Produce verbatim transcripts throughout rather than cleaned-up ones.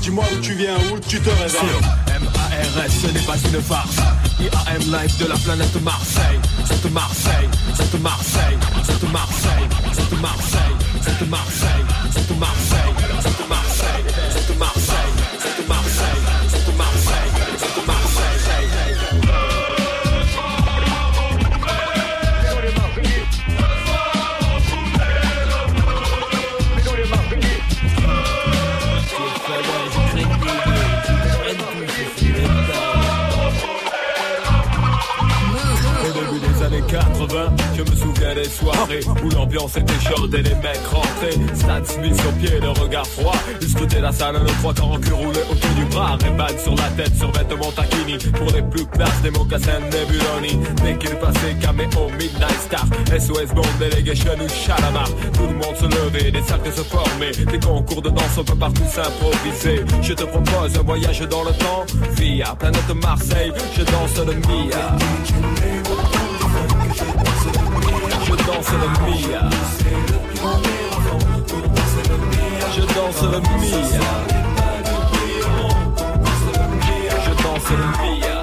dis-moi où tu viens, où tu te réveilles. M A R S, ce n'est pas une farce. I A M live de la planète Marseille. Cette Marseille, cette Marseille, cette Marseille, cette Marseille, cette Marseille, cette Marseille, cette Marseille, cette Marseille, cette Marseille, cette Marseille, cette Marseille. quatre-vingts, je me souviens des soirées où l'ambiance était chaude et les mecs rentraient. Stan Smith sur pied, le regard froid. Ils scrutaient la salle, le trois quarts en cul roulé autour du bras. Ray-Ban sur la tête, sur vêtements taquini. Pour les plus classes, des mocassins Nebuloni. Dès qu'il passait, caméo, Midnight Star, S O S Bond, Delegation ou Chalamar. Tout le monde se levait, des cercles se formaient. Des concours de danse, on peut partout s'improviser. Je te propose un voyage dans le temps via planète Marseille, je danse le Mia. Je danse le Mia. Je danse le Mia. Je danse le Mia.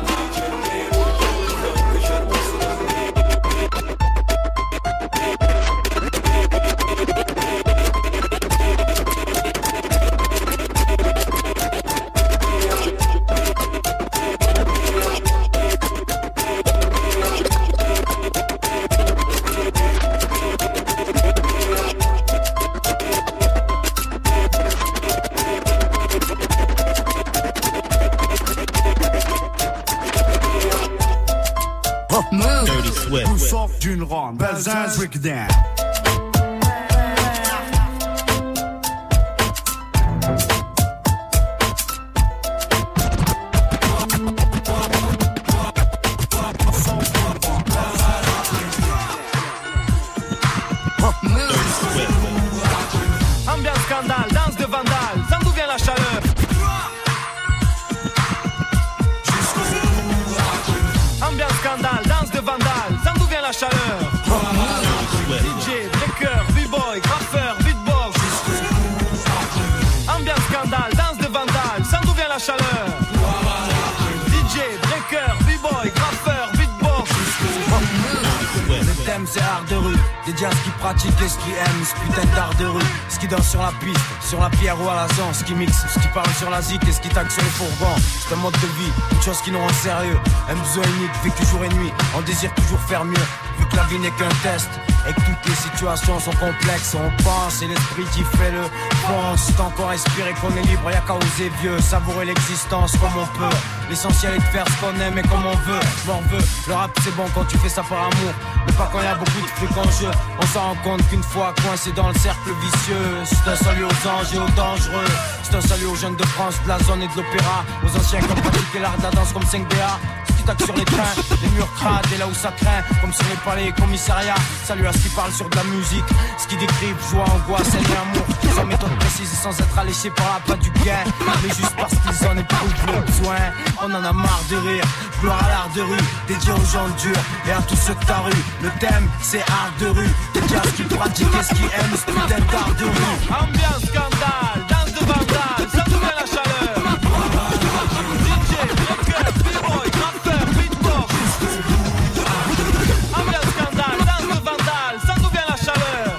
Nous sort d'une ronde, Belzins Rickdown. Ambiance scandale, danse de vandale, sans d'où vient la chaleur. Ambiance scandale, danse de vandale, sans d'où vient la chaleur. D J, breaker, b-boy, graffeur, beatbox. Ambiance scandale, danse de vandale, sans d'où vient la chaleur. D J, breaker, b-boy, graffeur, beatbox. Le thème c'est art de rue, dédié à ce qui pratique et ce qui aime, ce putain d'art de rue. Ce qui danse sur la piste, sur la pierre ou à la zone, ce qui mixe, ce qui parle sur la zik et ce qui tague sur les fourgons. C'est un mode de vie, une chose qui nous rend sérieux. Un besoin unique, vécu jour et nuit, on désire toujours faire mieux. Vu que la vie n'est qu'un test, et que toutes les situations sont complexes, on pense et l'esprit qui fait le pense. Tant qu'on respire et qu'on est libre, y'a qu'à oser vieux, savourer l'existence comme on peut. L'essentiel est de faire ce qu'on aime et comme on veut. M'en veut, le rap c'est bon quand tu fais ça par amour, mais pas quand y'a beaucoup de trucs en jeu. On s'en rend compte qu'une fois coincé dans le cercle vicieux. C'est un salut aux anges et aux dangereux. C'est un salut aux jeunes de France, de la zone et de l'opéra. Aux anciens qui ont pratiqué l'art de la danse comme cinq D A. Sur les trains, les murs crades et là où ça craint, comme sur les palais et commissariats. Salut à ce qui parle sur de la musique, ce qui décrit joie, angoisse, haine et amour, sans méthode précise et sans être alléché par la patte du gain, mais juste parce qu'ils en éprouvent le besoin. On en a marre de rire, gloire à l'art de rue, dédié aux gens durs et à tous ceux de ta rue. Le thème c'est art de rue, dédié à ce qui pratique et ce qui aime, ce putain d'art de rue. Ambiance scandale, danse de vandale, ça nous met la chaleur. D J, breaker, b-boy, graffeur, beatbox. Ambiance scandale, danse de vandale, ça nous vient la chaleur.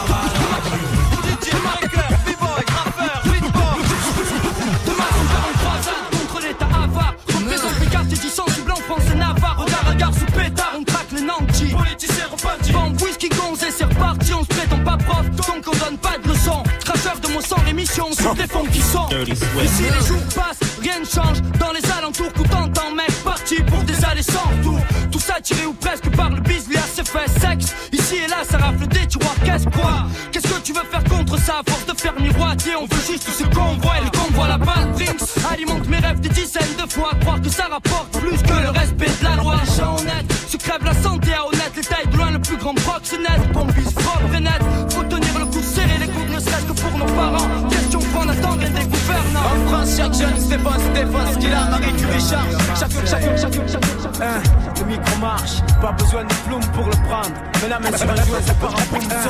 D J, breaker, b-boy, graffeur, beatbox. Demain, on croisade contre l'état avare. Représente les quartiers du sensible en France et Navarre. Regarde la gare sous pétard, on traque les nantis. Politiciens repentis. Vend whisky gonzé, c'est reparti, on se prétend pas prof, donc on donne pas de leçons. Cracheur de mots sans l'émission, sur des fonds qui sont. Ici les jours passent, rien ne change. Dans les alentours, tout entend mec parti pour des allées sans retour. Tout ça tiré ou presque par le bise, lui a ses fait sexe. Ici et là, ça rafle des tiroirs, qu'est-ce quoi? Qu'est-ce que tu veux faire contre ça? À force de faire miroiter, on veut juste ce qu'on voit. Et le convoi, la balle drinks alimente mes rêves des dizaines de fois. Croire que ça rapporte plus que le respect de la loi. Les gens honnêtes se crèvent la santé à honnête. Les tailles de loin, le plus grand proxénète. Pompis propre et net, faut tenir le coup serré, les coudes ne serait-ce que pour nos parents. Question qu'on attendrait des gouvernants. En France, chaque jeune Stéphane, Stéphane, ce qu'il a, Marie Curie charge. Chacun, chacun, chacun, chacun. Hein, le micro marche, pas besoin de plume pour le prendre. Mais la main sur un jouet, c'est pas un boum. Le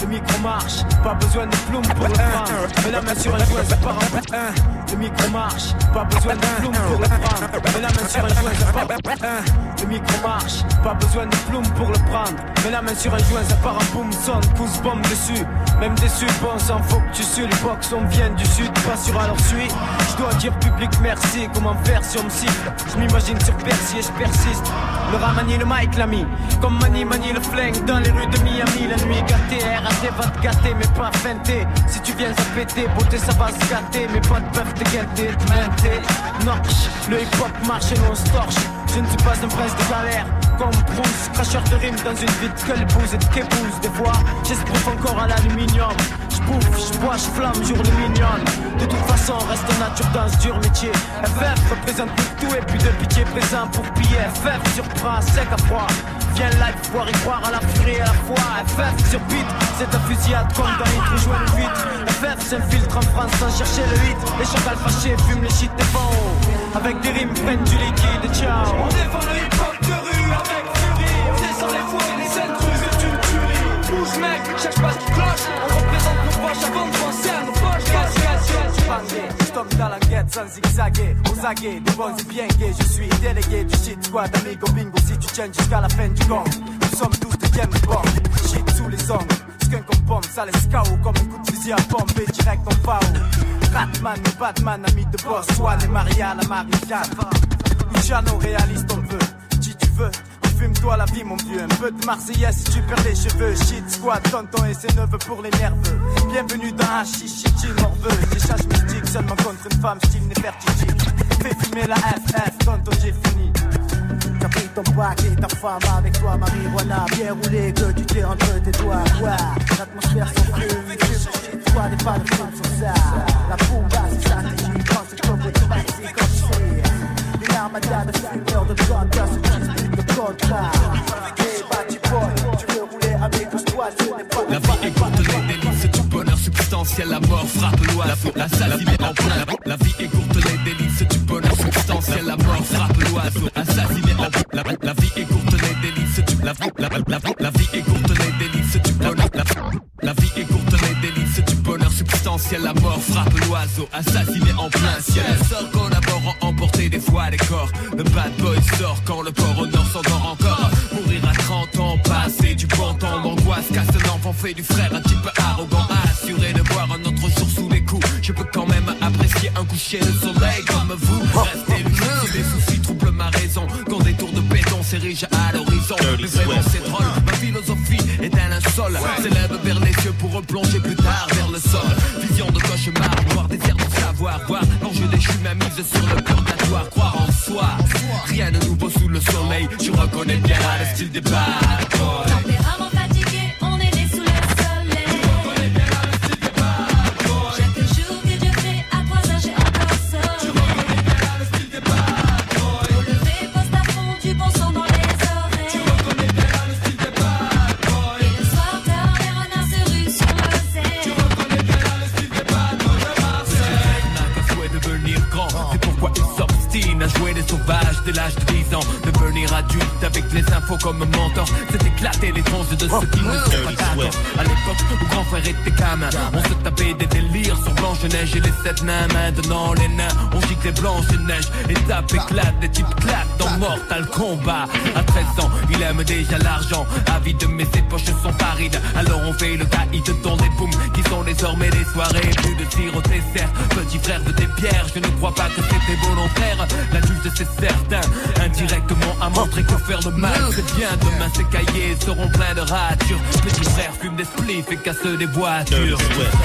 Le micro marche, pas besoin de plume pour le prendre. Mets la main sur un joint, ça part en un. Le micro marche, pas besoin de plume pour le prendre. Mets la main sur un joint, ça part en un. Le micro marche, pas besoin de plume pour le prendre. Mets la main sur un joint, ça part en boum, sonne, pousse bombe dessus. Même déçu, bon sang, faut que tu sues. Les box, on vient du sud, pas sur alors suis. Je dois dire public merci, comment faire si on me siffle. Je m'imagine sur Percy et je persiste. Le rat manie le mic l'ami, comme Mani manie le flingue dans les rues de Miami. La nuit gâtée, R A T va te gâter mais pas feinter. Si tu viens à péter, beauté ça va se gâter. Mes potes peuvent te guetter, te menter. Norche, le hip hop marche et l'on se torche. Je ne suis pas un prince de galère, comme Bruce, cracheur de rimes dans une vie de quelle-bouse et de qu'épouse. Des fois, j'esbrouffe encore à l'aluminium. J'bouffe, j'bois, j'flamme, jour les mignonnes. De toute façon, reste nature dans ce dur métier. F F représente pour tout et puis de pitié présent pour piller. F F surprend, sec à froid. Viens live, voir y croire à la furie à la fois. F F sur beat, c'est ta fusillade comme dans Hit, rejoins le huit. F F s'infiltre en France sans chercher le hit. Les chacals fâchés fument les shit des fonds. Avec des rimes prennent du liquide, ciao. On défend le hip hop de rue avec furie. On descend les fours et les intrus, c'est une tuerie. Bouge mec, cherche pas ce qui cloche. On représente nos proches avant de penser à nos poches. Casse, casse, casse, bandé. Stop dans la guette sans zigzaguer. Aux aguets, des bons et bien gays. Je suis délégué du shit squad, amigo bingo. Si tu tiens jusqu'à la fin du gang, nous sommes tous des James Bond. Shit sous les ongles, skunk comme pomme, ça laisse K O comme un coup de fusil à pompe et direct en P A O. Ratman et Batman, ami de boss, Swan et Maria, la Marie-Jeanne. Luciano, réaliste on veut, si tu veux. Fume-toi la vie mon vieux, un peu de Marseillaise si tu perds les cheveux. Shit squad, tonton et ses neveux pour les nerveux. Bienvenue dans un chichichi morveux. J'échange mystique seulement contre une femme style Nefertiti. Fais fumer la F F, tonton j'ai fini. T'as pris ton pack et ta femme avec toi, marijuana bien roulé que tu t'es entre tes doigts. Ouais, l'atmosphère s'en fume, fume shit squad et pas de film sur ça. La bomba c'est stratégie, quand c'est comme automatisé comme c'est. Les armadas de fumeurs de gun, personne contrat. Hey, bâti boy, tu veux rouler avec le squad, ce n'est pas la vie est courte, les délices du bonheur substantiel. La mort frappe l'oiseau, la assassinée en plein. La vie est courte, les délices du bonheur substantiel. La mort frappe l'oiseau, assassiné en plein. La, la vie est courte, les délices du la, la, la, la, la vie est courte, les délices du bonheur. La, la vie est courte, les délices du bonheur substantiel. La mort frappe l'oiseau, assassiné en plein ciel. Sort collaborant, emporter des fois les corps. Le bad boy sort quand le port au nord s'endort encore. Mourir à trente ans, passer du bon temps d'angoisse. Casse un enfant fait du frère un petit peu arrogant. Assuré de voir un autre jour sous les coups. Je peux quand même apprécier un coucher de soleil comme vous. Restez lucide si les soucis troublent ma raison. Quand des tours de béton s'érigent à l'horizon. Mais vraiment c'est drôle, ma philosophie est un linceul. S'élève vers les cieux pour replonger plus tard vers le sol. Vision de cauchemar, noir désir de savoir. Voir l'enjeu déchu, ma mise sur le purgatoire. Croire en soi, rien de nouveau sous le soleil. Tu reconnais bien le style des bad boys. Tempérament fatigué, on est né sous le soleil. Tu reconnais bien le style des bad boys. Chaque jour que Dieu fait, à trois heures j'ai encore sommeil. Tu reconnais bien le style des bad boys. Au lever, poste à fond, du bon son dans les oreilles. Tu reconnais bien le style des bad boys. Et le soir tard, les renards se ruent sur l'océan. Tu reconnais bien le style des bad boys de Marseille. N'a qu'un souhait de devenir grand, c'est pourquoi il s'obstine à jouer des sauvages dès l'âge de dix ans. Devenir adulte avec les infos comme mentor, c'est éclater les tronches de ceux qui ne sont pas d'accord. À l'époque où grand frère était gamin, on se tapait des délires sur Blanche-Neige et les sept nains. Maintenant les nains, on gicle les Blanche-Neige. Étape éclate, des types claquent dans Mortal Kombat. À treize ans, il aime déjà l'argent, avide mais ses poches sont parides. Alors on fait le caïd dans des booms qui sont désormais des soirées. Plus de tir au dessert, petit frère de tes pierres. Je ne crois pas que c'était volontaire, la juge c'est certain. Indirectement à montrer que faire le mal c'est bien. Demain ces cahiers seront pleins de ratures. Petit frère fume des spliffs et casse des voitures.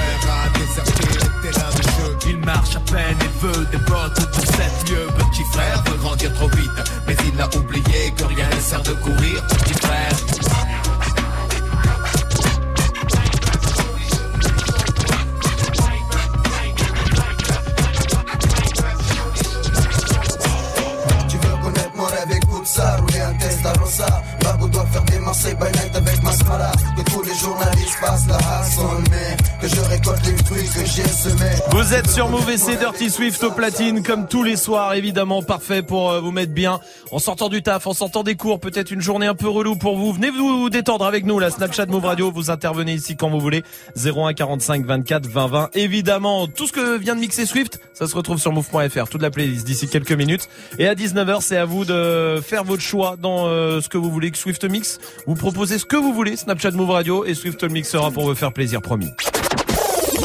Il marche à peine et veut des bottes de sept lieux. Petit frère veut grandir trop vite, mais il a oublié que rien ne sert de courir. Petit frère. Rouler un Testarossa, Babou doit faire des Marseille by night avec Masmala. Que tous les journalistes passent la hassonne, mais que je récolte les les trucs que j'ai semés. Vous êtes sur Move et c'est Dirty Swift au platine comme tous les soirs, évidemment parfait pour vous mettre bien en sortant du taf, en sortant des cours, peut-être une journée un peu relou pour vous. Venez vous détendre avec nous, la Snapchat Move Radio, vous intervenez ici quand vous voulez. zéro un quarante-cinq vingt-quatre vingt vingt. Évidemment, tout ce que vient de mixer Swift, ça se retrouve sur move point f r, toute la playlist d'ici quelques minutes. Et à dix-neuf heures, c'est à vous de faire votre choix dans euh, ce que vous voulez que Swift mix. Vous proposez ce que vous voulez, Snapchat Move Radio, et Swift le mixera pour vous faire plaisir, promis.